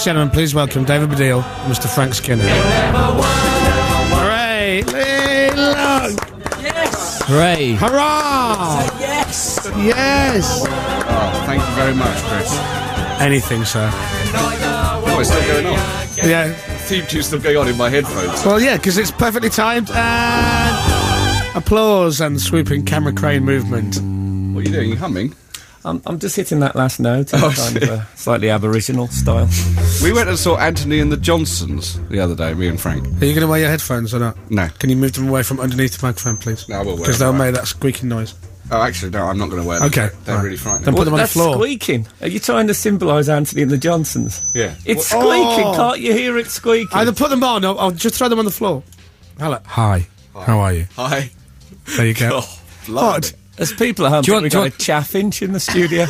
and gentlemen, please welcome David Baddiel and Mr. Frank Skinner. Hooray! Look! Yes! Hooray! Hurrah! Yes! Yes! Oh, thank you very much, Chris. Anything, sir. Oh, it's still going on. Yeah. Theme tune's still going on in my headphones. Well, yeah, because it's perfectly timed and applause and swooping camera crane movement. What are you doing? You humming? I'm just hitting that last note in kind of a slightly Aboriginal style. We went and saw Anthony and the Johnsons the other day, me and Frank. Are you going to wear your headphones or not? No. Can you move them away from underneath the microphone, please? No, I will wear because them. they'll make that squeaking noise. Oh, actually, no, I'm not going to wear them. Okay. They're right. really frightening. Then put them on the That's floor. squeaking. Are you trying to symbolise Anthony and the Johnsons? Yeah. It's Well, squeaking. oh. Can't you hear it squeaking? Either put them on or I'll just throw them on the floor. Hello. Hi. How are you? Hi. There you go. Oh, lovely. What? As people at home, Do you think want- we've got a chaffinch in the studio.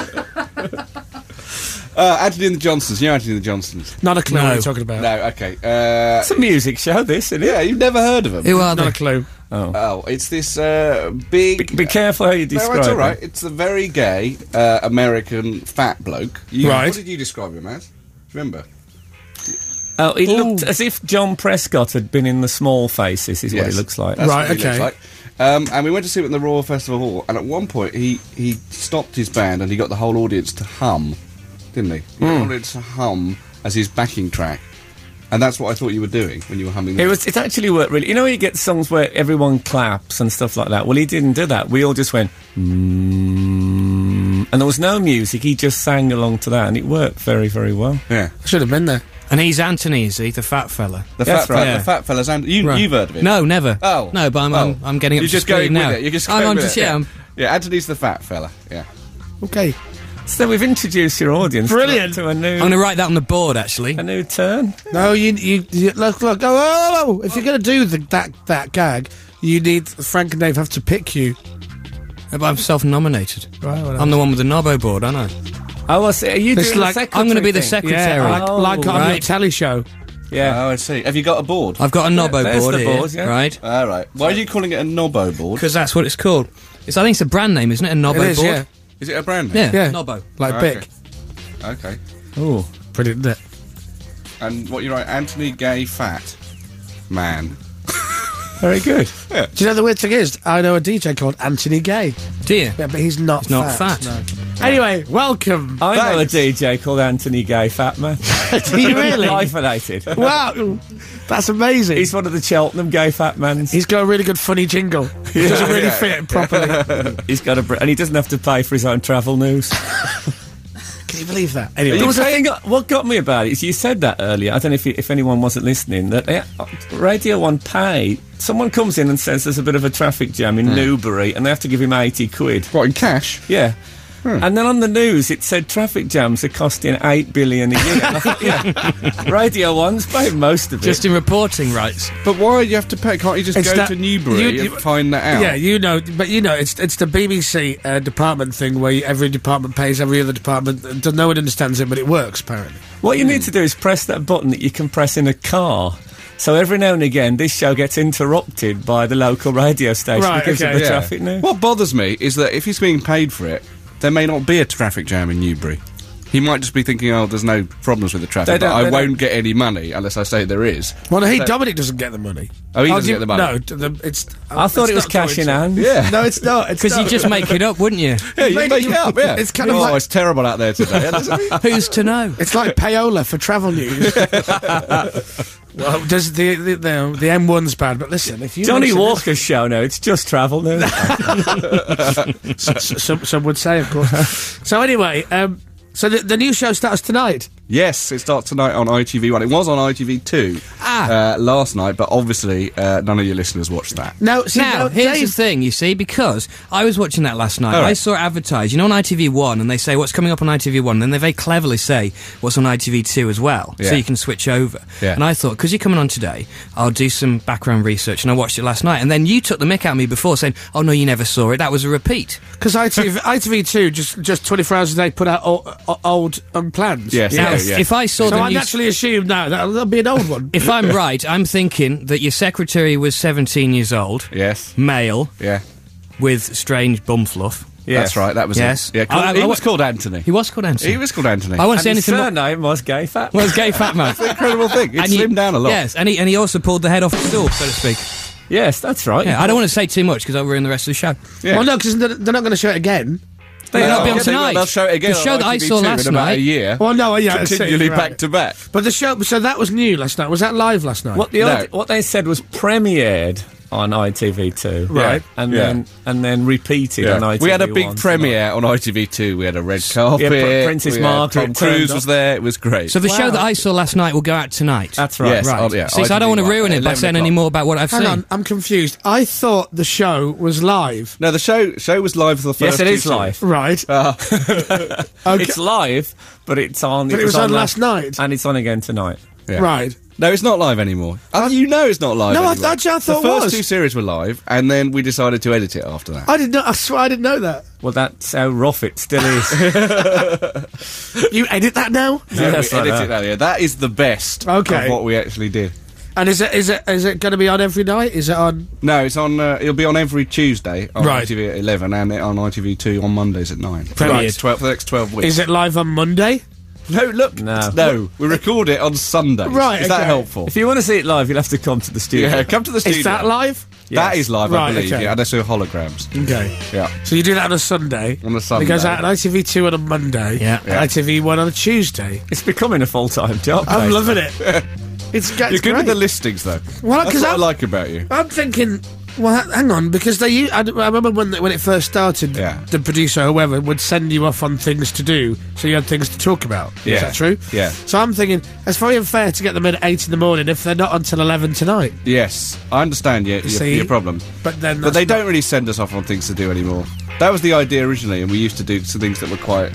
Anthony and the Johnsons. You know Anthony and the Johnsons? Not a clue No. what you're talking about. No, okay. It's a music show, this, isn't it? Yeah, you've never heard of them? Who are Not they? a clue. Oh, it's this big... Be careful how you No, describe it's all right. it. It's a very gay American fat bloke. Right. What did you describe him as? Remember? Oh, he looked as if John Prescott had been in the Small Faces, is what Yes. he looks like. That's Right, what he looks okay. like. And we went to see it in the Royal Festival Hall, and at one point he stopped his band and he got the whole audience to hum, didn't he? He got the audience to hum as his backing track. And that's what I thought you were doing when you were humming. It actually worked really. You know, you get songs where everyone claps and stuff like that. Well, he didn't do that. We all just went, and there was no music. He just sang along to that, and it worked very, very well. Yeah. I should have been there. And he's Anthony, is he? The fat fella. The That's fat right. fella, the fat fella's You've heard of it? No, never. Oh. No, but I'm getting up You're to just speed going now. with it. You're just I'm going on with just, it. yeah. Yeah, Anthony's the fat fella. Yeah. Okay. So we've introduced your audience Brilliant. to a new I'm going to write that on the board, actually. a new turn. No, you look. Oh, if you're going to do that gag, you need Frank and Dave have to pick you. But I'm self-nominated. Right, I'm the one with the knobbo board, aren't I? Oh, I see. Are you It's doing like- the secretary I'm going to be the thing? secretary. Yeah, like on your right. telly show. Yeah. Oh, I see. Have you got a board? I've got a knobbo there's board the here, board, yeah. right? All right. Why are you calling it a knobbo board? Because that's what it's called. I think it's a brand name, isn't it? A knobbo It is, board. yeah. Is it a brand name? Yeah, Yeah. knobbo. Like Okay. big. Okay. Oh. Brilliant, isn't it? And what you write, Anthony Gay Fat Man. Very good. Do you know the weird thing is, I know a DJ called Anthony Gay. Do you? Yeah, but he's not He's not fat. No. Anyway, welcome. I know a Thanks. DJ called Anthony Gay Fat Man. Do you really? Hyphenated. Wow, that's amazing. He's one of the Cheltenham Gay Fat Mans. He's got a really good funny jingle. He doesn't really fit it properly. He's got and he doesn't have to pay for his own travel news. Can you believe that? Anyway, There was a thing. What got me about it is you said that earlier. I don't know if anyone wasn't listening. That Radio 1 pay. Someone comes in and says there's a bit of a traffic jam in Newbury, and they have to give him 80 quid. What, in cash? Yeah. And then on the news it said traffic jams are costing 8 billion a year. And I thought, yeah, Radio 1's paying most of it. Just in reporting rights. But why do you have to pay? Can't you just It's go that- to Newbury you- and find that out? yeah, you know, but you know, it's the BBC department thing where every department pays every other department. No one understands it, but it works apparently. What you need to do is press that button that you can press in a car. So every now and again, this show gets interrupted by the local radio station Right, because okay, of the Yeah. traffic news. What bothers me is that if he's being paid for it, there may not be a traffic jam in Newbury. He might just be thinking, oh, there's no problems with the They traffic, but don't- I they won't don't- get any money unless I say there is. Well, no, Dominic doesn't get the money. Oh, he doesn't do you- get the money? No, it's. I thought it's it was not cash in going hand. to- Yeah. No, it's not. It's Because you not. just make it up, wouldn't you? Yeah, you make it up, yeah. It's kind of oh, like- it's terrible out there today. isn't it? Who's to know? It's like payola for travel news. Well, does the M1's bad, but listen, if you Johnny mention Walker's show now, it's just travel news. this- some would say, of course. So anyway, so the new show starts tonight. Yes, it starts tonight on ITV1. It was on ITV2 last night, but obviously none of your listeners watched that. No, see, Now, no, here's Dave- the thing, you see, because I was watching that last night. All right. I saw it advertised, on ITV1, and they say what's coming up on ITV1, and then they very cleverly say what's on ITV2 as well, Yeah. so you can switch over. Yeah. And I thought, because you're coming on today, I'll do some background research, and I watched it last night, and then you took the mick out of me before, saying, oh no, you never saw it, that was a repeat. Because ITV2 just 24 hours a day put out old plans. Yes, Now, yeah. if I saw So the I news... naturally assume now that'll be an old one. If I'm right, I'm thinking that your secretary was 17 years old, Yes, male, yeah. with strange bum fluff. That's right. That was Yes. it. Yeah, he was called Anthony. He was called Anthony. He was called Anthony. I won't say And his anything more. surname was Gay Fat. Well, it's Gay Fat Man. It's an incredible thing. It And he- slimmed down a lot. Yes, and he also pulled the head off the stool, so to speak. Yes, that's right. Yeah, I don't want to say too much because I'll ruin the rest of the show. Yeah. Well, no, because they're not going to show it again. They'll not be on Yeah, tonight. They'll show it again. The show on that I ITV2 saw last in about night. a year. Well, no, yeah, I see, Continually right. back to back. But the show, so that was new last night. Was that live last night? What they said was premiered on ITV2, Right. And Yeah. then repeated on ITV1. We had a big tonight. premiere on ITV2. We had a red carpet. Princess we had Margaret Tom Cruise turned was up. there. It was great. So the show that I saw last night will go out tonight. That's right. Yes. Right. Oh, yeah, See, so I don't want to ITV1 ruin it by 11 saying any o'clock. more about what I've Hang seen. on, I'm confused. I thought the show was live. No, the show was live for the first Yes, it two is live. Right. Okay. It's live, but it's on. But it was on last night. and it's on again tonight. Yeah. Right. No, it's not live anymore. You know it's not live No, I anymore. thought it the first was. two series were live, and then we decided to edit it after that. I didn't know. I swear I didn't know that. Well, that's how rough it still is. You edit that now? No, Yes, we I edited know. that. Yeah, that is the best Okay. of what we actually did. And is it going to be on every night? Is it on? No, it's on. It'll be on every Tuesday on Right. ITV at 11, and on ITV2 on Mondays at 9. Premiered. Right, 12 for the next 12 weeks. Is it live on Monday? No, look. No. We record it on Sundays. Right, Is that okay. helpful? If you want to see it live, you'll have to come to the studio. Yeah, come to the studio. Is that live? That Yes. is live, Right, I believe. okay. Yeah, and I saw holograms. Okay. Yeah. So you do that on a Sunday. On a And it goes Sunday. out on ITV2 on a Monday. Yeah. And ITV1 on a Tuesday. It's becoming a full-time job. I'm mate. loving it. It's You're good great. with the listings, though. Well, That's 'cause what I I'm- like about you. I'm thinking, well, hang on, because I remember when it first started, Yeah. the producer or whoever would send you off on things to do, so you had things to talk about. Yeah. Is that true? Yeah. So I'm thinking, it's very unfair to get them in at 8 in the morning if they're not until 11 tonight. Yes, I understand See? your problem. But then But they that's don't really send us off on things to do anymore. That was the idea originally, and we used to do some things that were quite,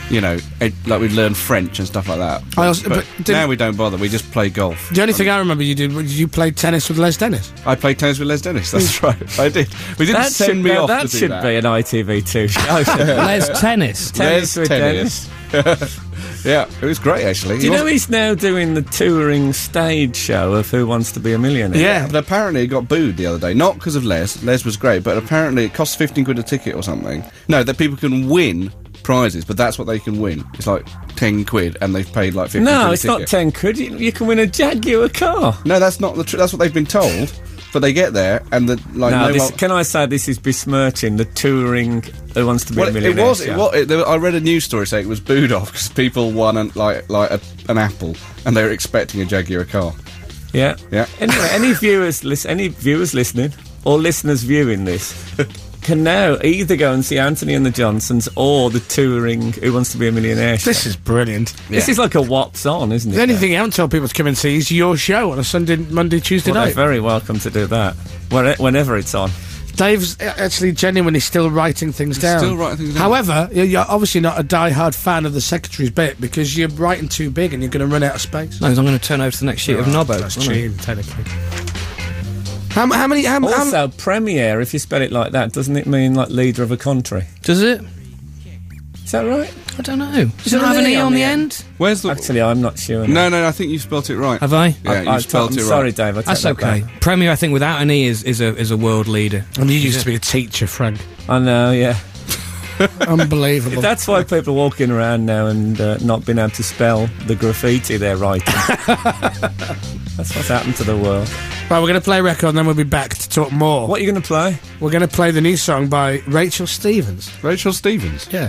like we'd learn French and stuff like that. I also- but didn't- now we don't bother. We just play golf. The only thing I remember you did was you played tennis with Les Dennis. I played tennis with Les Dennis. That's right. I did. We didn't That send should, me be, off that to do should that. be an ITV2 show. shouldn't it? Les Tennis. Tennis with Tennis. Yeah, it was great actually. Do you know he's now doing the touring stage show of Who Wants to Be a Millionaire? Yeah. But apparently it got booed the other day. Not because of Les. Les was great, but apparently it costs 15 quid a ticket or something. No, that people can win prizes, but that's what they can win. It's like 10 quid, and they've paid like 15 quid No, a it's not ticket. 10 quid. You can win a Jaguar car. No, that's not the truth. That's what they've been told. But they get there, and Can I say this is besmirching the touring Who Wants to Be Well, a Millionaire it was. show? I read a news story saying it was booed off because people won an apple, and they were expecting a Jaguar car. Yeah. Yeah. Anyway, any viewers listening or listeners viewing this can now either go and see Anthony and the Johnsons or the touring Who Wants to Be a Millionaire show. This is brilliant. This is like a What's On, isn't it? The only thing you haven't told people to come and see is your show on a Sunday, Monday, Tuesday Well, they're night. very welcome to do that whenever it's on. Dave's actually genuinely still writing things down. Still writing things down. However, you're obviously not a die-hard fan of the secretary's bit because you're writing too big and you're going to run out of space. No, 'cause I'm going to turn over to the next sheet of Nobbo. That's aren't I? cheating, technically. How many? Also, premier, if you spell it like that, doesn't it mean like leader of a country? Does it? Is that right? I don't know. Does there it have an an E on the end? Where's the? Actually, I'm not sure. No, I think you spelt it right. Have I? Yeah, you spelled I'm it sorry, right. Dave. I take That's that okay. back. Premier, I think, without an E is a world leader. And you used to be a teacher, Frank. I know, yeah. Unbelievable. That's why people are walking around now and not being able to spell the graffiti they're writing. That's what's happened to the world. Right, we're going to play a record and then we'll be back to talk more. What are you going to play? We're going to play the new song by Rachel Stevens. Rachel Stevens. Yeah.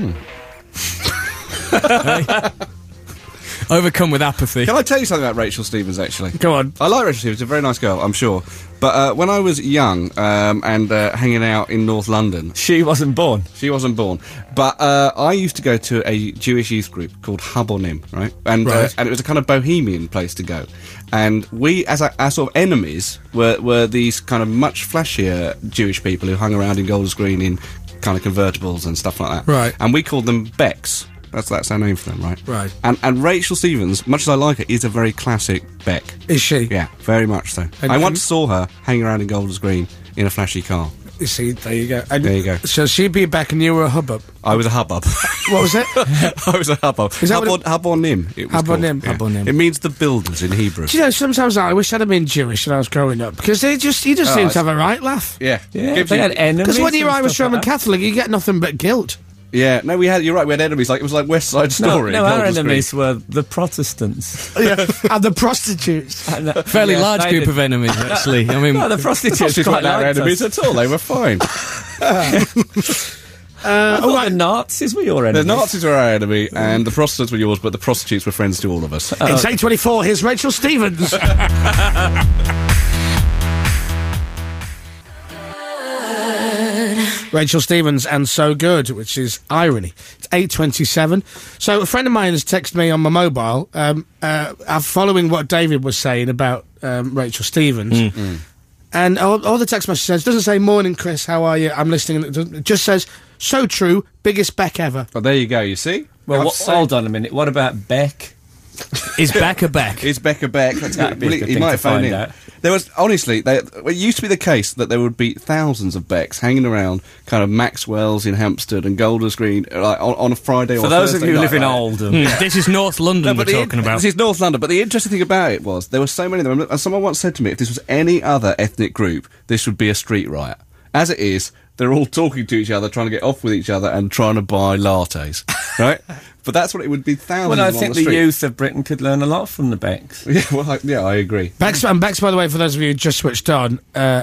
Overcome with apathy. Can I tell you something about Rachel Stevens? Actually, Go on. I like Rachel Stevens. She's a very nice girl, I'm sure. But when I was young and hanging out in North London, She wasn't born. she wasn't born. But I used to go to a Jewish youth group called Habonim, right? And Right. and it was a kind of bohemian place to go. And we, as our sort of enemies, were these kind of much flashier Jewish people who hung around in Golders Green in kind of convertibles and stuff like that. Right. And we called them Becks. That's our name for them, right? Right. And Rachel Stevens, much as I like her, is a very classic Beck. Is she? Yeah, very much so. And- I once saw her hanging around in Golders Green in a flashy car. You see, there you go. And There you go. So she'd be back and you were a hubbub. I was a hubbub. What was it? I was a hubbub. Is that what Hubbonim. It was called. Hubbonim. Yeah. Hubbonim. It means the builders in Hebrew. Do you know, sometimes I wish I'd have been Jewish when I was growing up, because he just seems to have a right laugh. Yeah. Yeah, Gives they you- had enemies. Because when you're and Irish stuff Roman like that. Catholic, you get nothing but guilt. Yeah, no, you're right, we had enemies, it was like West Side No, Story. no, our Golders enemies were the Protestants. Yeah. And the prostitutes. And, Fairly yes, large they group did. of enemies, actually. I mean, No, the prostitutes Green. quite Not our liked enemies us. at all, they were fine. I thought the Nazis were your The enemies. Nazis were our enemy, and the Protestants were yours, but the prostitutes were friends to all of us. It's 8:24, here's Rachel Stevens. Rachel Stevens and So Good, which is irony. It's 8:27. So a friend of mine has texted me on my mobile, following what David was saying about Rachel Stevens. And all the text message says, doesn't say, morning Chris, how are you? I'm listening. It just says, so true, biggest Beck ever. But there you go, you see? Well, hold on a minute. What about Beck? is Becca Beck? Is Becca Beck? That's That'd be a good he thing might to phone find in. out. There was, honestly, it used to be the case that there would be thousands of Becks hanging around kind of Maxwell's in Hampstead and Golders Green like, on a Friday or For those of Thursday you who night, live in right? Oldham. This is North London we're talking about. This is North London, but the interesting thing about it was there were so many of them. And someone once said to me, if this was any other ethnic group, this would be a street riot. As it is, they're all talking to each other, trying to get off with each other, and trying to buy lattes, right? But that's what it would be. Thousands. Well, I on think the the street. youth of Britain could learn a lot from the Becks. Yeah, well, I agree. Becks, by the way, for those of you who just switched on,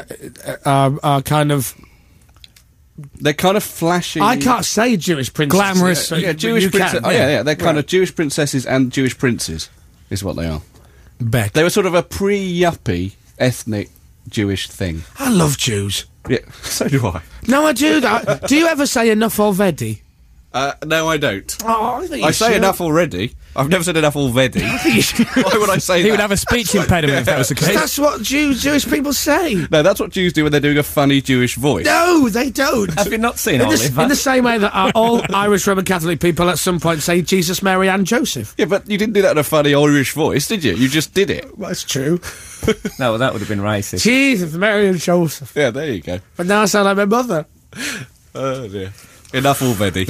are kind of... They're kind of flashy. I can't say Jewish princesses. Glamorous. Yeah, Jewish princesses. Oh, yeah. They're kind of Jewish princesses and Jewish princes, is what they are. Beck. They were sort of a pre-yuppie ethnic Jewish thing. I love Jews. Yeah, so do I. No, I do. Do you ever say enough already? No, I don't. Oh, I think I you say should. enough already. I've never said enough already. Why would I say that? He would have a speech impediment if that was the case. That's what Jewish people say. No, that's what Jews do when they're doing a funny Jewish voice. No, they don't. Have you not seen In Oliver? the same way that all Irish Roman Catholic people at some point say Jesus, Mary and Joseph. Yeah, but you didn't do that in a funny Irish voice, did you? You just did it. That's true. No, well, that would have been racist. Jesus, Mary and Joseph. Yeah, there you go. But now I sound like my mother. Oh, dear. Enough already.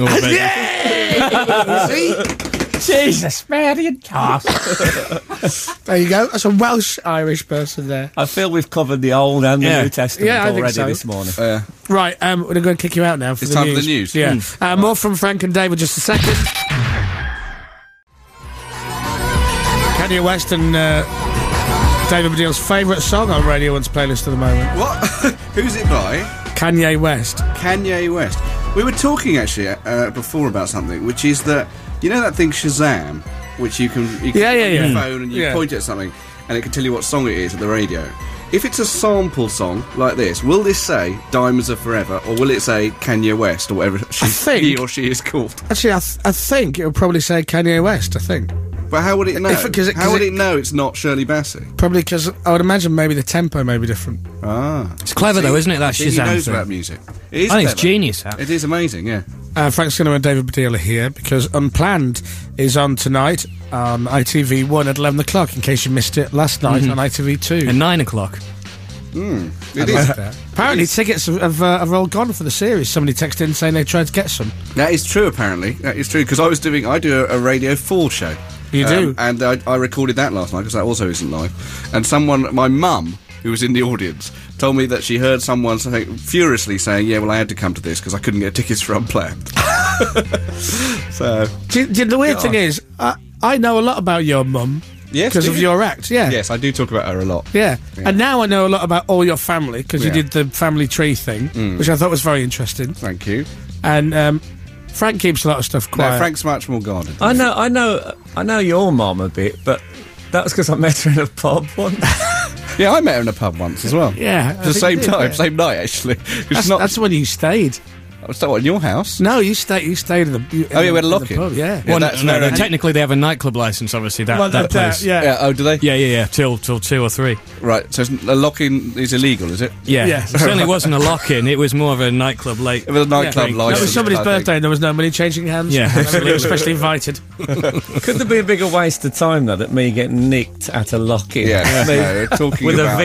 Yeah! See? Jesus, Mary and Joseph. There you go. That's a Welsh-Irish person there. I feel we've covered the Old and the Yeah. New Testament Yeah, I think already so. this morning. Right, we're going to kick you out now for It's the time news. for the news. Yeah. More from Frank and David just a second. Kanye West and David Baddiel's favourite song on Radio 1's playlist at the moment. What? Who's it by? Kanye West. Kanye West. We were talking, actually, before about something, which is that, you know that thing Shazam, which you can Yeah, put on your yeah. phone and you Yeah. point at something and it can tell you what song it is at the radio. If it's a sample song like this, will this say Diamonds Are Forever, or will it say Kanye West, or whatever think- he or she is called? Actually, I think it would probably say Kanye West, I think. But how would it know? How would it know it's not Shirley Bassey? Probably because I would imagine maybe the tempo may be different. Ah. It's clever though, isn't it, that See, he Shazam knows thing? about music. It is I think it's clever. genius, that. It is amazing, yeah. Frank Skinner and David Baddiel are here because Unplanned is on tonight on ITV1 at 11 o'clock, in case you missed it last night on ITV2. At 9 o'clock. It is. Apparently, tickets have all gone for the series. Somebody texted in saying they tried to get some. That is true, apparently. That is true, because I do a Radio 4 show. You do? And I recorded that last night, because that also isn't live. And my mum, who was in the audience, told me that she heard someone furiously saying, yeah, well, I had to come to this because I couldn't get tickets for Unplanned. So... The weird thing is, I know a lot about your mum Yes, because do of you? your act, yeah. Yes, I do talk about her a lot. Yeah. Yeah. And now I know a lot about all your family because you Yeah. did the family tree thing, which I thought was very interesting. Thank you. And Frank keeps a lot of stuff quiet. No, Frank's much more guarded. I know your mum a bit, but that was because I met her in a pub once. Yeah, I met her in a pub once as well. Yeah. I The think same you did, time, yeah. same night, actually. It's not... That's when you stayed. Was that what, in your house? No, you stayed in the. Oh, yeah, we had a lock-in. pub, yeah. Yeah, that's no, very- technically they have a nightclub license, obviously, that place. yeah. Yeah, oh, do they? Yeah, till 2 or 3. Right, so a lock-in is illegal, is it? Yeah, Yeah. it certainly wasn't a lock-in, it was more of a nightclub late. It was a nightclub Yeah. license. It was somebody's I think. birthday and there was no money changing hands. Yeah, Everybody was especially invited. Could there be a bigger waste of time, though, that me getting nicked at a lock-in? Yeah, Me no, we're talking with about... a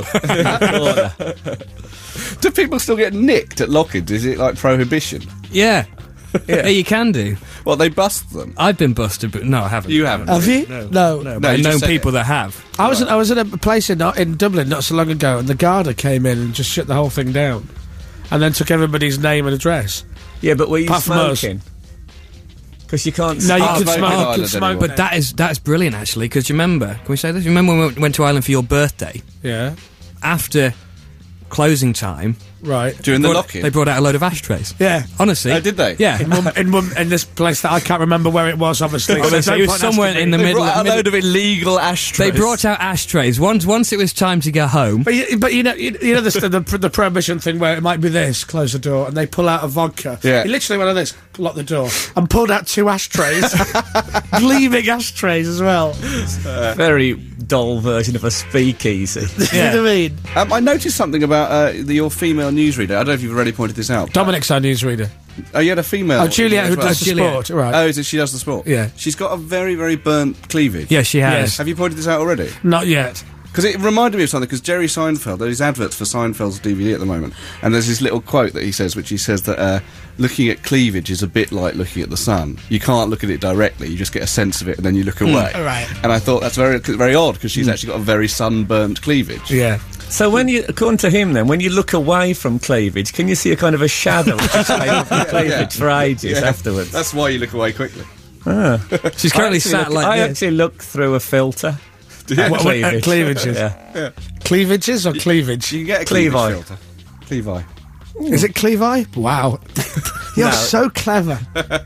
Vimto. Do people still get nicked at lock-ins? Is it like prohibition? Yeah. Yeah, you can do. Well, they bust them. I've been busted, but no, I haven't. You haven't. Have you? No. But No, I've you just known said people it. that have. I was at a place in Dublin not so long ago, and the Garda came in and just shut the whole thing down, and then took everybody's name and address. Yeah, but were you Apart from us. smoking? Because you can't... No, you Oh, could voting smoke. You Ireland could smoke, anymore. But that's brilliant, actually, because you remember, can we say this? You remember when we went to Ireland for your birthday? yeah, After closing time, right. During the brought- lock-in? they brought out a load of ashtrays. Yeah. Honestly. Oh, did they? Yeah. In this place that I can't remember where it was, obviously. so Honestly, no it was point somewhere asking in me. the They middle. brought out a middle- load of illegal ashtrays. They brought out ashtrays. Once it was time to go home. But you know the prohibition thing where it might be this, close the door, and they pull out a vodka. Yeah. He literally went like this, locked the door, and pulled out 2 ashtrays, gleaming ashtrays as well. Very dull version of a speakeasy. You know what I mean? I noticed something about your female newsreader. I don't know if you've already pointed this out. Dominic's our newsreader. Oh, you had a female. Oh, Juliet, who as well. does the Juliet. sport, right? Oh, is it she does the sport? Yeah. She's got a very, very burnt cleavage. Yeah, she has. Yes. Have you pointed this out already? Not yet. Because it reminded me of something, because Jerry Seinfeld, there's adverts for Seinfeld's DVD at the moment, and there's this little quote that he says, which he says that looking at cleavage is a bit like looking at the sun. You can't look at it directly, you just get a sense of it and then you look away. Right. And I thought that's very, very odd, because she's actually got a very sunburnt cleavage. Yeah. So when you, according to him then, when you look away from cleavage, can you see a kind of a shadow which is staying on the cleavage for ages afterwards? That's why you look away quickly. She's currently I sat actually like I this. actually look through a filter. At What, at cleavages? Yeah. Cleavages or cleavage? You can get a cleavage Clevi. filter. Clevi. Is it clevi? Wow. You're No. so clever.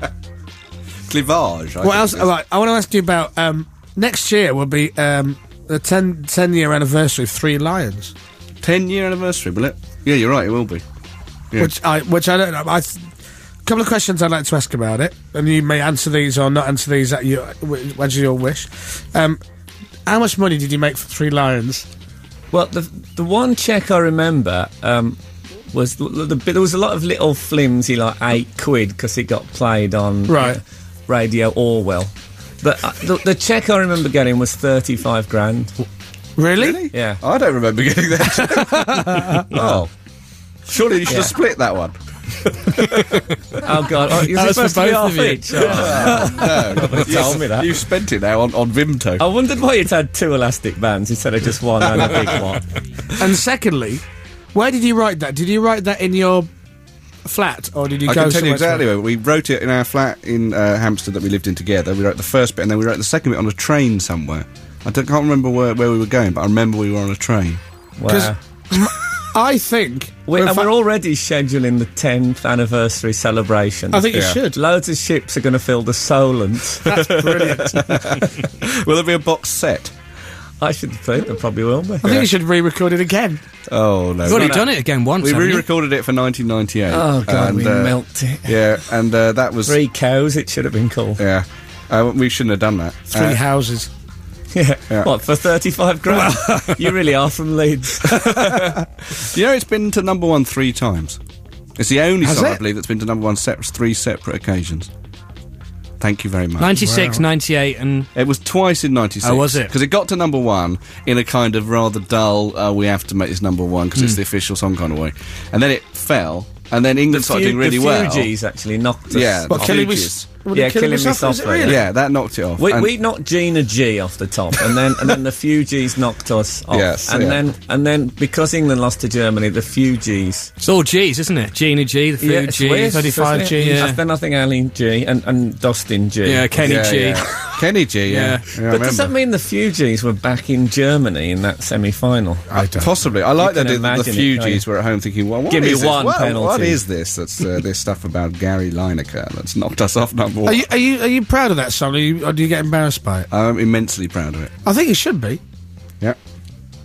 Clivage. What else? All right, I want to ask you about next year will be the 10-year anniversary of Three Lions, 10-year anniversary, will it? Yeah, you're right, it will be. Yeah. which I don't know. A couple of questions I'd like to ask about it, and you may answer these or not answer these at as your wish. How much money did you make for Three Lions? Well, the one check I remember was there was a lot of little flimsy, like £8 because it got played on Right. Radio Orwell. But the check I remember getting was 35 grand. Really? Yeah. I don't remember getting that. Oh. Surely you should have split that one. Oh God! Oh, you're That was supposed for to be both off of you. each. Oh. No, told me that. You spent it now on Vimto. I wondered why it had 2 elastic bands instead of just one and a big one. And secondly, where did you write that? Did you write that in your flat, or did you I go can tell you somewhere exactly where. We wrote it in our flat in Hampstead that we lived in together. We wrote the first bit, and then we wrote the second bit on a train somewhere. Can't remember where we were going, but I remember we were on a train. Wow. I think We're in fact- already scheduling the 10th anniversary celebration. I think you Yeah. should. Loads of ships are going to fill the Solent. That's brilliant. Will there be a box set? I should think there probably will be. I think you should re-record it again. Oh, no. You've already done it again once, We haven't you? re-recorded it for 1998. Oh God, and, we milked it. Yeah, and that was... 3 cows, it should have been called. Yeah. We shouldn't have done that. 3 houses. Yeah. Yeah. What, for 35 grand? You really are from Leeds. You know, it's been to number 1 3 times. It's the only Has song, I it? believe, that's been to number 1 3 separate occasions. Thank you very much. 96, 98, and It was twice in 96. Oh, was it? Because it got to number 1 in a kind of rather dull, we have to make this number 1 because it's the official song kind of way. And then it fell, and then England started doing really the well. Fugees actually knocked us. Yeah, What, the Killing Me, Fugees. Yeah, Killing Me Is it Softly, really? Yeah, that knocked it off. We, And- we knocked Gina G off the top, and then the Fugees knocked us off. Yes, and yeah. then because England lost to Germany, the Fugees. it's all G's, isn't it? Gina G, the Yeah, food it's G, weird, 35 isn't it? Gs. Yeah. Then I think Ali G and Dustin G. yeah, Kenny Yeah, G. yeah. Kenny G, yeah. Yeah. I But does that remember. mean the Fugees were back in Germany in that semi-final? I don't. Possibly. I like You that can the imagine it, can't Fugees you? were at home thinking, well, what Give me is this? one What penalty. is this? That's this stuff about Gary Lineker that's knocked us off number 1. Are you proud of that song, or do you get embarrassed by it? I'm immensely proud of it. I think you should be. Yeah.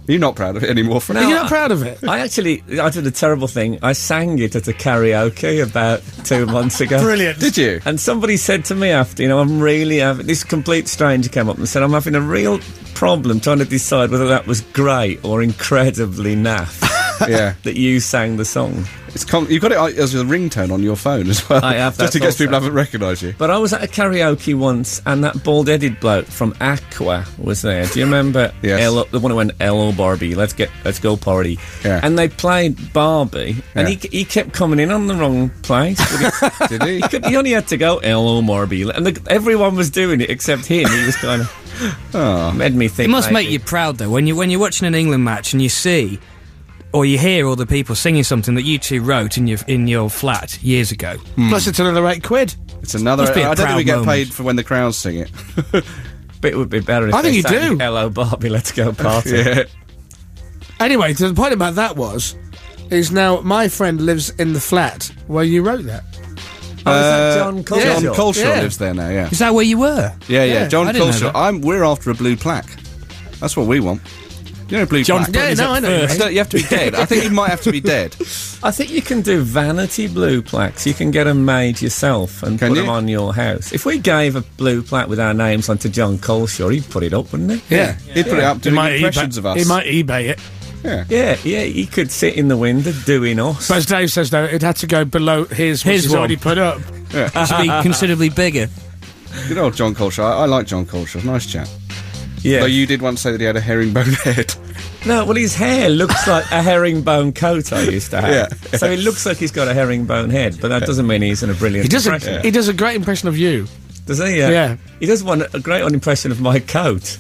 You're not proud of it anymore, Frank. Are you not proud of it? I did a terrible thing. I sang it at a karaoke about 2 months ago. Brilliant. Did you? And somebody said to me after, I'm really having... This complete stranger came up and said, I'm having a real problem trying to decide whether that was great or incredibly naff. Yeah. That you sang the song. You've got it as a ringtone on your phone as well. I have, just in that's case people also- haven't recognised you. But I was at a karaoke once, and that bald-headed bloke from Aqua was there. Do you remember? Yes. The one who went, "Hello, Barbie, let's go party." Yeah. And they played Barbie, and Yeah. he kept coming in on the wrong place. Did he? He only had to go, "Hello, Barbie," and everyone was doing it except him. He was kind of made me think. It must make maybe- you proud, though, when you're watching an England match and you see or you hear all the people singing something that you two wrote in your flat years ago. Plus, it's another £8. It's another... Must be a I don't think proud we get moment. paid for when the crowds sing it. But it would be better if I think they you sang do. "Hello, Barbie, let's go party." Yeah. Anyway, the point about that is now my friend lives in the flat where you wrote that. Oh, is that John Coleshaw? John Coleshaw Yeah. lives there now, yeah. Is that where you were? Yeah, Yeah, John I didn't know Coleshaw. that. We're after a blue plaque. That's what we want. You know, blue John plaque. Yeah, Is no, it I know. first? mate. You have to be dead. I think you might have to be dead. I think you can do vanity blue plaques. You can get them made yourself and Can put you? them on your house. If we gave a blue plaque with our names onto John Coleshaw, he'd put it up, wouldn't he? Yeah. He'd put it up He doing might impressions of us. He might eBay it. Yeah. Yeah, he could sit in the window doing us. But as Dave says, though, it had to go below his, which His is one. already put up. It should be considerably bigger. You know John Coleshaw. I like John Coleshaw. Nice chap. Yeah. Though you did once say that he had a herringbone head. No, well, his hair looks like a herringbone coat I used to have. Yeah. So he looks like he's got a herringbone head, but that doesn't mean he's in a brilliant He does, impression. he does a great impression of you. Does he? Yeah. He does want a great impression of my coat.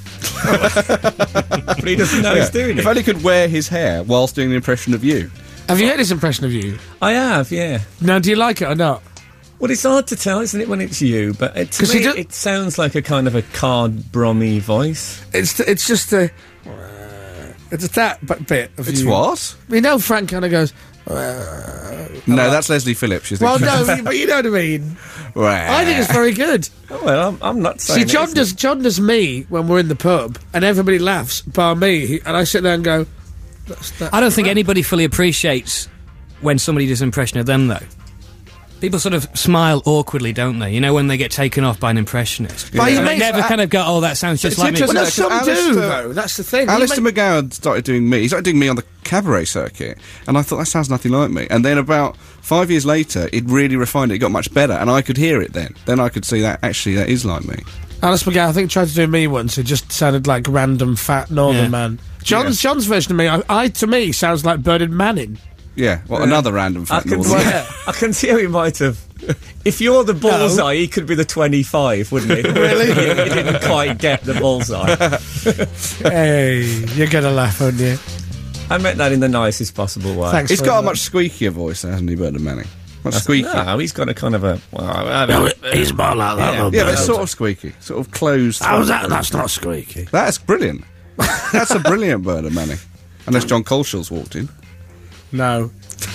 But he doesn't know he's doing If it. only could wear his hair whilst doing an impression of you. Have you heard his impression of you? I have, yeah. Now, do you like it or not? Well, it's hard to tell, isn't it, when it's you? But to 'Cause he me, do- it sounds like a kind of a card brummy voice. It's just the... It's that bit of It's you. what? You know, Frank kind of goes... No, that's Leslie Phillips. You think? Well, no, but you know what I mean. I think it's very good. Oh, well, I'm not See, saying John does me when we're in the pub, and everybody laughs, bar me, and I sit there and go... I don't think anybody fully appreciates when somebody does an impression of them, though. People sort of smile awkwardly, don't they? You know, when they get taken off by an impressionist. But you And they make- never kind of go, oh, that sounds just It's like me. Well, no, interesting. some do, Alistair- though. That's the thing. Alistair You make- McGowan started doing me. He started doing me on the cabaret circuit, and I thought that sounds nothing like me. And then about 5 years later, it really refined it. It got much better, and I could hear it then. Then I could see that actually that is like me. Alice McGowan, I think, tried to do me once. It just sounded like random fat northern Yeah. man. John's version of me, I to me, sounds like Bernard Manning. Yeah, well, another random I fact. can, Northern. see, I can see how he might have. If you're the bullseye, he could be the 25, wouldn't he? Really? He didn't quite get the bullseye. Hey, you're gonna laugh, aren't you? I meant that in the nicest possible way. Thanks. He's very got a much. much squeakier voice, hasn't he, Bernard Manning? Much squeakier. No, he's got a kind of a. He's more like that. Yeah. Yeah, but it's sort of squeaky, sort of closed. How's that? That's not squeaky. That's brilliant. That's a brilliant Bernard Manning. Unless John Coleshaw's walked in. No.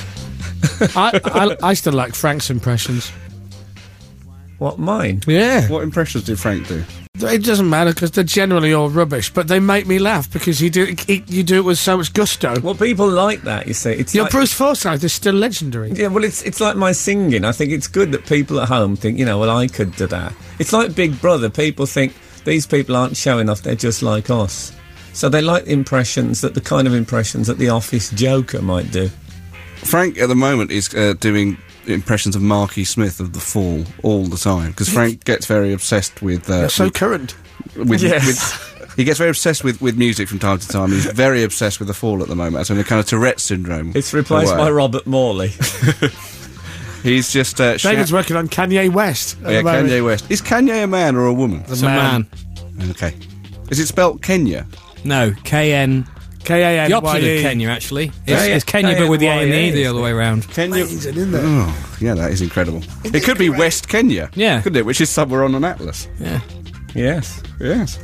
I still like Frank's impressions. What, mine? Yeah. What impressions did Frank do? It doesn't matter because they're generally all rubbish, but they make me laugh because you do it with so much gusto. Well, people like that, you see. It's Your like, Bruce Forsyth is still legendary. yeah, well, it's like my singing. I think it's good that people at home think, well, I could do that. It's like Big Brother. People think these people aren't showing off, they're just like us. So they like impressions, the kind of impressions that the Office Joker might do. Frank, at the moment, is doing impressions of Marky Smith of The Fall all the time, because Frank gets very obsessed with... So current. He gets very obsessed with music from time to time. He's very obsessed with The Fall at the moment. It's in a kind of Tourette syndrome. It's replaced by Robert Morley. He's just... David's working on Kanye West. at the moment. Kanye West. Is Kanye a man or a woman? It's a man. Okay. Is it spelt Kenya? No, K-N... K-A-N-Y-E. The opposite of Kenya, actually. Yeah, It's Kenya, but with the A and the E K-N-Y-E. the other way around. Kenya. Amazing, isn't it? Oh, yeah, that is incredible. It could be West Kenya. Yeah. Couldn't it? Which is somewhere on an atlas. Yeah. Yes. Yes.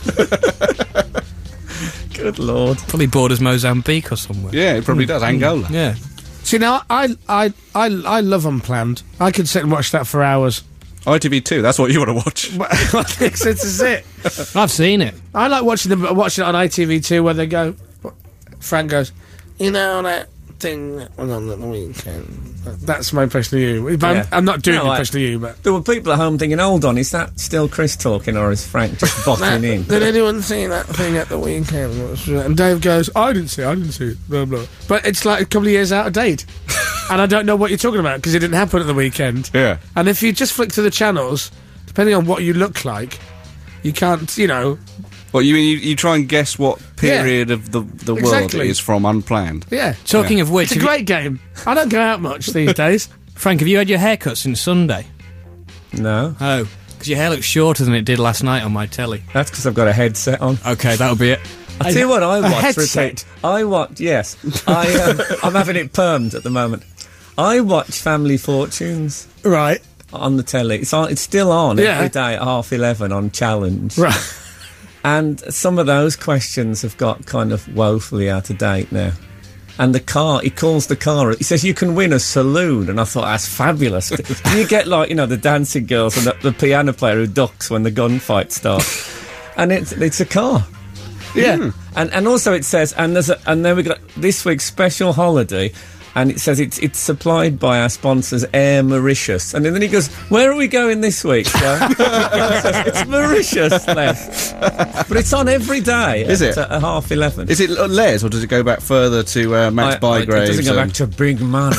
Good Lord. Probably borders Mozambique or somewhere. Yeah, it probably does. Angola. Yeah. See, now, I love Unplanned. I could sit and watch that for hours. ITV2, that's what you want to watch. This is it. I've seen it. I like watching it on ITV2 where they go, Frank goes, you know that thing that was on at the weekend. That's my impression of you. But Yeah. I'm not doing No, the impression of you, but. There were people at home thinking, hold on, is that still Chris talking or is Frank just bottling in? Did anyone see that thing at the weekend? And Dave goes, I didn't see it, blah, blah. But it's like a couple of years out of date. And I don't know what you're talking about, because it didn't happen at the weekend. Yeah. And if you just flick to the channels, depending on what you look like, you can't, you know... Well, you try and guess what period of the world Exactly. it is from unplanned. Yeah. Talking of which, It's a great game. I don't go out much these days. Frank, have you had your haircut since Sunday? No. Oh, because your hair looks shorter than it did last night on my telly. That's because I've got a headset on. Okay, that'll be it. I'll tell you what I watch. headset? I watch, yes. I'm having it permed at the moment. I watch Family Fortunes Right. on the telly. It's still on Yeah. every day at 11:30 on Challenge. Right. And some of those questions have got kind of woefully out of date now. And he calls the car, he says, you can win a saloon. And I thought, that's fabulous. And you get, like, you know, the dancing girls and the piano player who ducks when the gunfight starts. And it's a car. Yeah. And also it says, and then we got this week's special holiday, and it says it's supplied by our sponsors, Air Mauritius. And then he goes, where are we going this week, sir? It's Mauritius, Les. But it's on every day. Is it? At 11:30. Is it Les, or does it go back further to Max Bygraves? It doesn't go back to big money.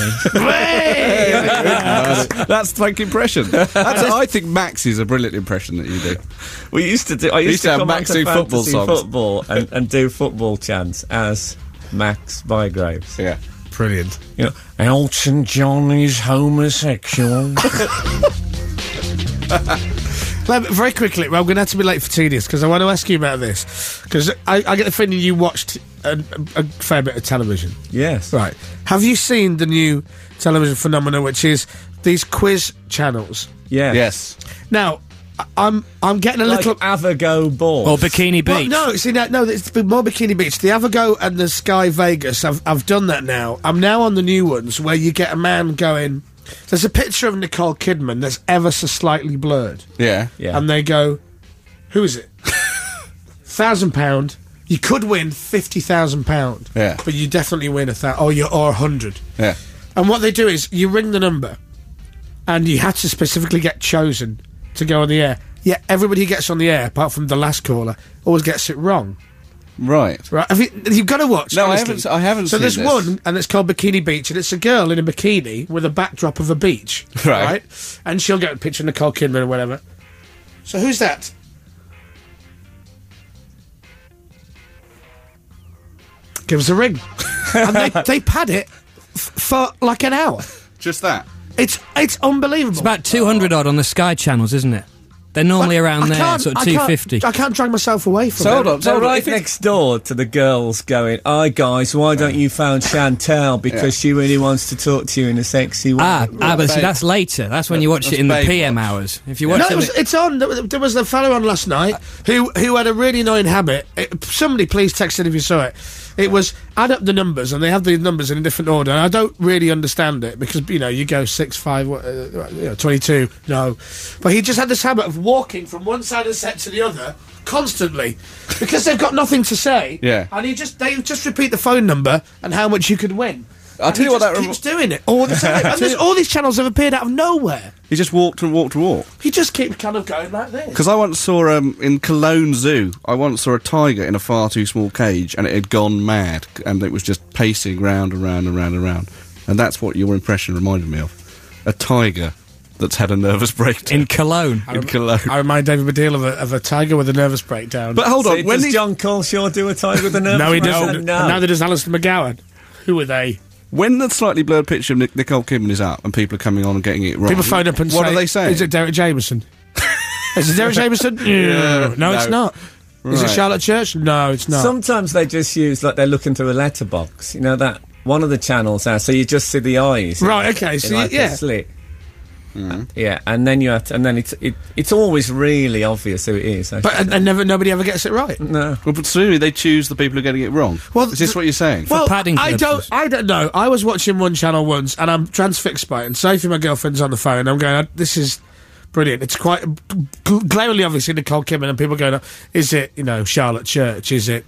That's the fake impression. I think Max is a brilliant impression that you do. We used to do. I used to have come Max onto do football Fantasy songs. football and do football chants as Max Bygraves. Yeah. Brilliant. You know, Elton John is homosexual. Very quickly, well, I'm going to have to be late for tedious, because I want to ask you about this. Because I get the feeling you watched a fair bit of television. Yes. Right. Have you seen the new television phenomenon, which is these quiz channels? Yeah. Yes. Now, I'm getting a Like little... Avogo Ball. Or Bikini Well, Beach. no, see, no, it's more Bikini Beach. The Avogo and the Sky Vegas, I've done that now. I'm now on the new ones where you get a man going... There's a picture of Nicole Kidman that's ever so slightly blurred. Yeah. Yeah. And they go, who is it? £1,000. You could win £50,000. Yeah. But you definitely win or 100. Yeah. And what they do is you ring the number, and you had to specifically get chosen to go on the air. Yeah, everybody who gets on the air, apart from the last caller, always gets it wrong. Right. Right? You've got to watch. No, honestly. I haven't So seen there's this. one, and it's called Bikini Beach, and it's a girl in a bikini with a backdrop of a beach. Right. And she'll get a picture of Nicole Kidman or whatever. So who's that? Give us a ring. And they pad it for like an hour. Just that. It's unbelievable. It's about 200 odd on the Sky channels, isn't it? They're normally around there, sort of 250. I can't drag myself away from So it. hold on. They're right if it- next door to the girls going, "Hi guys, why don't you phone Chantal because she really wants to talk to you in a sexy way." But see, that's later. That's when you watch it in the Babe PM Watch. hours. If you watch No, it, it's on. There was a fellow on last night who had a really annoying habit. Somebody please text it if you saw it. It was add up the numbers, and they have the numbers in a different order. And I don't really understand it because you go 6, 5, 22. No, but he just had this habit of walking from one side of the set to the other constantly because they've got nothing to say. Yeah. and they just repeat the phone number and how much you could win. I'll And tell you what, he that just keeps doing it all the time. And all these channels have appeared out of nowhere. He just walked and walked and walked. He just keeps kind of going like this. Because I once saw in Cologne Zoo, I once saw a tiger in a far too small cage, and it had gone mad, and it was just pacing round and round and round and round. And that's what your impression reminded me of: a tiger that's had a nervous breakdown in Cologne. in Cologne. I remind David Baddiel of a tiger with a nervous breakdown. But hold on, So when does he John Coleshaw do a tiger with a nervous no, he breakdown? doesn't. No. And neither does Alistair McGowan. Who are they? when the slightly blurred picture of Nicole Kidman is up and people are coming on and getting it wrong, People phone up and what say, are they saying? Is it Derek Jameson? Is it Derek Jameson? No, it's not. Is it Right. Charlotte Church? No, it's not. Sometimes they just use, like, they're looking through a letterbox. You know, that one of the channels now, so you just see the eyes. Right, okay, in so like yeah. a slit. Yeah, and then you have to, and then it's always really obvious who it is. But and nobody ever gets it right. No. Well, but presumably they choose the people who are getting it wrong. Well, is this what you're saying? Well, padding I purposes. don't know. I was watching one channel once, and I'm transfixed by it. And Sophie, my girlfriend's on the phone, and I'm going, "This is brilliant." It's quite glaringly obviously Nicole Kidman, and people going, "Is it Charlotte Church? Is it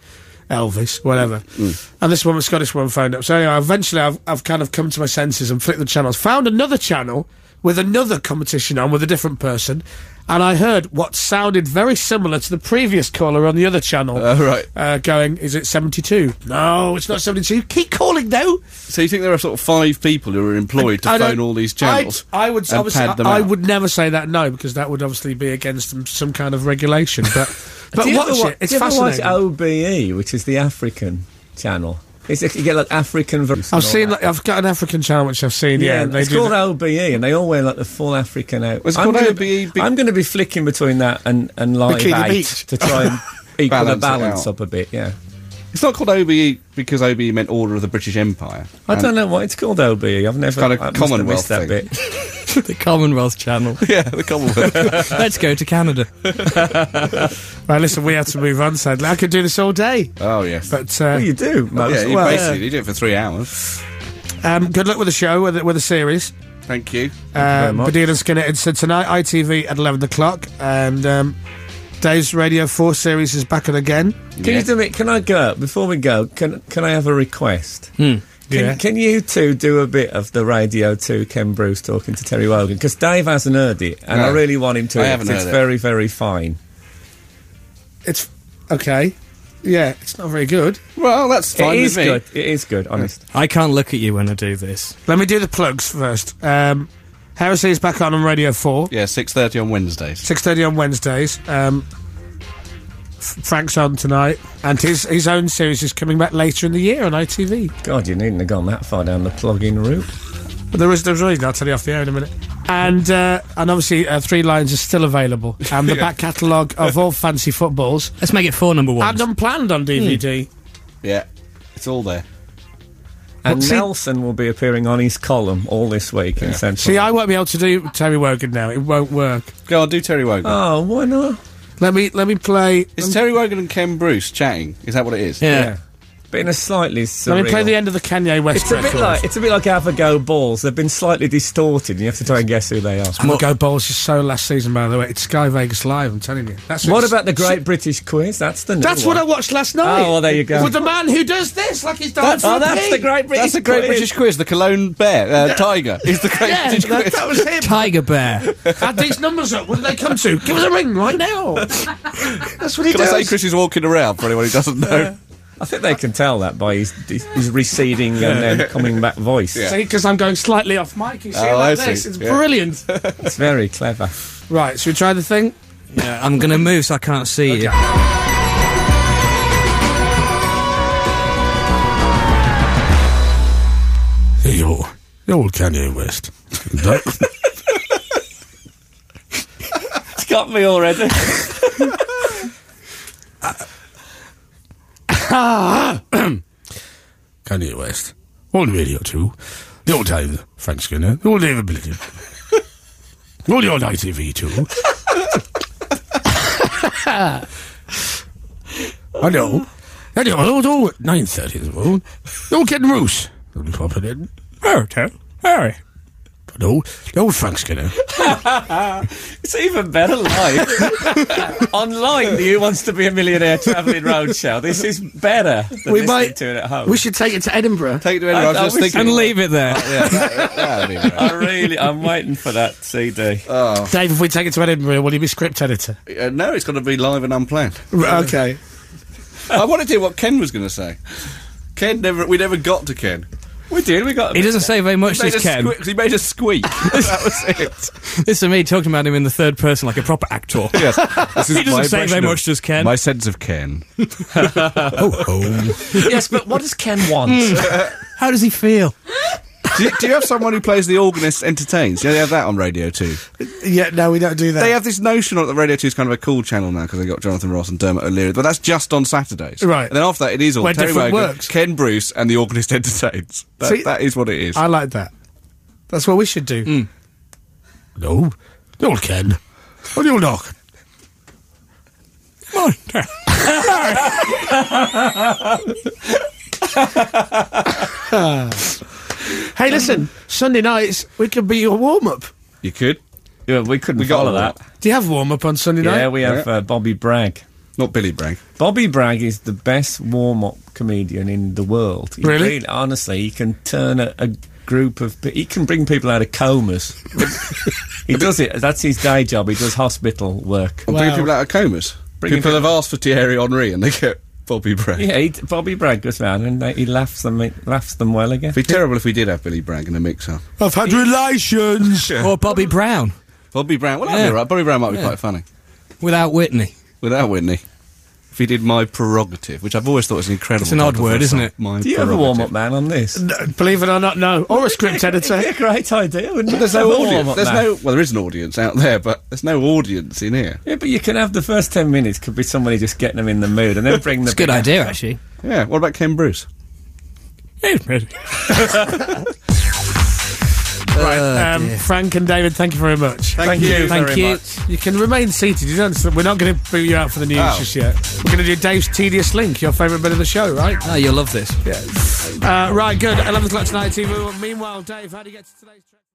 Elvis, whatever. And this woman, Scottish woman, phoned up. So anyway, eventually I've kind of come to my senses and flicked the channels, found another channel with another competition on with a different person, and I heard what sounded very similar to the previous caller on the other channel. Right. Going, is it 72? No, it's not 72. Keep calling, though. So you think there are sort of 5 people who are employed to phone all these channels? I would and obviously, pad them I out? would never say that, no, because that would obviously be against some kind of regulation. But Do you watch ever it. It's do you ever fascinating. watch OBE, which is the African channel? You get like African versions. I've seen. I've got an African channel which I've seen. Yeah, Yeah, they it's do called that. OBE, and they all wear like the full African out. It's I'm called gonna OBE be- be- I'm going to be flicking between that and Live Bikini 8 Beach. to try and equal the Balance it balance out. up a bit. Yeah, It's not called OBE because OBE meant Order of the British Empire. I don't know what it's called. OBE. I've never. kind of I must have Commonwealth missed that thing. bit. The Commonwealth Channel. Yeah, the Commonwealth. Let's go to Canada. Right, listen, we have to move on. Sadly, I could do this all day. Oh, yes. But Well, you do. Most, yeah, you well, basically you do it for 3 hours. good luck with the show, with the series. Thank you. very much. Badil and Skinner. It's tonight, ITV at 11 o'clock, and Dave's Radio 4 series is back on again. Can you do me? Can I go before we go? Can I have a request? Yeah. Can you two do a bit of the Radio 2 Ken Bruce talking to Terry Wogan? Because Dave hasn't heard it, and I No, really want him to. I hear it, haven't 'cause it's heard it. very, very fine. It's okay. Yeah, it's not very good. Well, that's fine It is with me. good. It is good, honest. I can't look at you when I do this. Let me do the plugs first. Heresy is back on Radio 4. Yeah, 6:30 on Wednesdays. 6:30 on Wednesdays. Frank's on tonight, and his own series is coming back later in the year on ITV. God, you needn't have gone that far down the plug-in route. But there's a reason. I'll tell you off the air in a minute. And obviously, 3 Lines is still available, and the back catalogue of all fancy footballs Let's make it 4 number ones. and Unplanned on DVD. Yeah, it's all there. And see- Nelson will be appearing on his column all this week in Central. See, I won't be able to do Terry Wogan now. It won't work. Go on, do Terry Wogan. Oh, why not? Let me play. Is Terry Wogan and Ken Bruce chatting? Is that what it is? Yeah. But in a slightly surreal... Let me play the end of the Kanye West It's a record. bit like Have a Go Balls. They've been slightly distorted, and you have to try and guess who they are. Go Balls is so last season, by the way. It's Sky Vegas Live, I'm telling you. What about the Great British Quiz? That's the new That's one. what I watched last night. Oh, well, there you go. With the man who does this, like he's done. That's the Great British That's the Great Quiz. British Quiz. The Cologne Bear, Tiger, is the Great Yeah, British Quiz. that was him. Tiger Bear. Add these numbers up. What do they come to? Give us a ring right now. That's what he Can I does. say Chris is walking around for anyone who doesn't know? I think they can tell that by his receding and then coming back voice. Yeah. See, because I'm going slightly off mic. You see Oh, like I see. this? It's Yeah. brilliant. It's very clever. Right, should we try the thing? Yeah, I'm going to move so I can't see you. Hey, the old Kanye West. It's got me already. Kanye West. Old Radio 2. The old time, Frank Skinner. The old David Billiton. All the old ITV 2. I know. Anyway, all 9:30 this morning. The old Ken Roos. I'll pop it in. Harry. No, the old Frank Skinner. It's even better live. Online, the Who Wants to Be a Millionaire Travelling Roadshow. This is better than listening to it at home. We should take it to Edinburgh. Take it to Edinburgh. I was just thinking. And leave it there. That'd be right. I'm waiting for that CD. Dave, if we take it to Edinburgh, will you be script editor? No, it's got to be live and unplanned. Okay. I wanted to hear what Ken was going to say. We never got to Ken. We did, we got... He doesn't say very much, He made does a Ken. he made a squeak. That was it. This is me talking about him in the third person like a proper actor. Yes. This is He doesn't say very much, does Ken? My sense of Ken. Yes, but what does Ken want? How does he feel? Do you have someone who plays the organist entertains? Yeah, they have that on Radio 2. Yeah, no, we don't do that. They have this notion that Radio 2 is kind of a cool channel now because they got Jonathan Ross and Dermot O'Leary, but that's just on Saturdays. Right. And then after that, it is all Where Terry different Wogan, works. Ken Bruce, and the organist entertains. See- That is what it is. I like that. That's what we should do. No, the old Ken. Or the old dog. Come on, Ken. Hey, listen, Sunday nights, we could be your warm-up. You could. Yeah, we couldn't We got follow all that. Do you have warm-up on Sunday night? Yeah, we have Bobby Bragg. Not Billy Bragg. Bobby Bragg is the best warm-up comedian in the world. Really? Honestly, he can turn a group of... He can bring people out of comas. He does it. That's his day job. He does hospital work. I'm bringing people out of comas. People have asked for Thierry Henry and they get Bobby Bragg. Yeah, Bobby Bragg goes round and he laughs them well again. It'd be terrible if we did have Billy Bragg in the mix-up. I've had relations. Or Bobby Brown Bobby Brown. Well, that'd be right. Bobby Brown might be quite funny. without Whitney. Without Whitney. If he did My Prerogative, which I've always thought was an incredible... It's an odd title for word, a isn't song. it? My Do you have a Prerogative. warm-up man on this? No, believe it or not, no. Or a script editor. It'd be a great idea, wouldn't it? There's no Have a audience. warm-up There's man. well, there is an audience out there, but there's no audience in here. Yeah, but you can have the first 10 minutes could be somebody just getting them in the mood and then bring the... It's a good idea, actually. Yeah, what about Ken Bruce? Right, Frank and David, thank you very much. Thank you Thank very you. much. You can remain seated. You don't. We're not going to boot you out for the news just yet. We're going to do Dave's Tedious Link, your favourite bit of the show, right? Oh, you'll love this. Right, good. 11 o'clock tonight, TV. Meanwhile, Dave, how do you get to today's...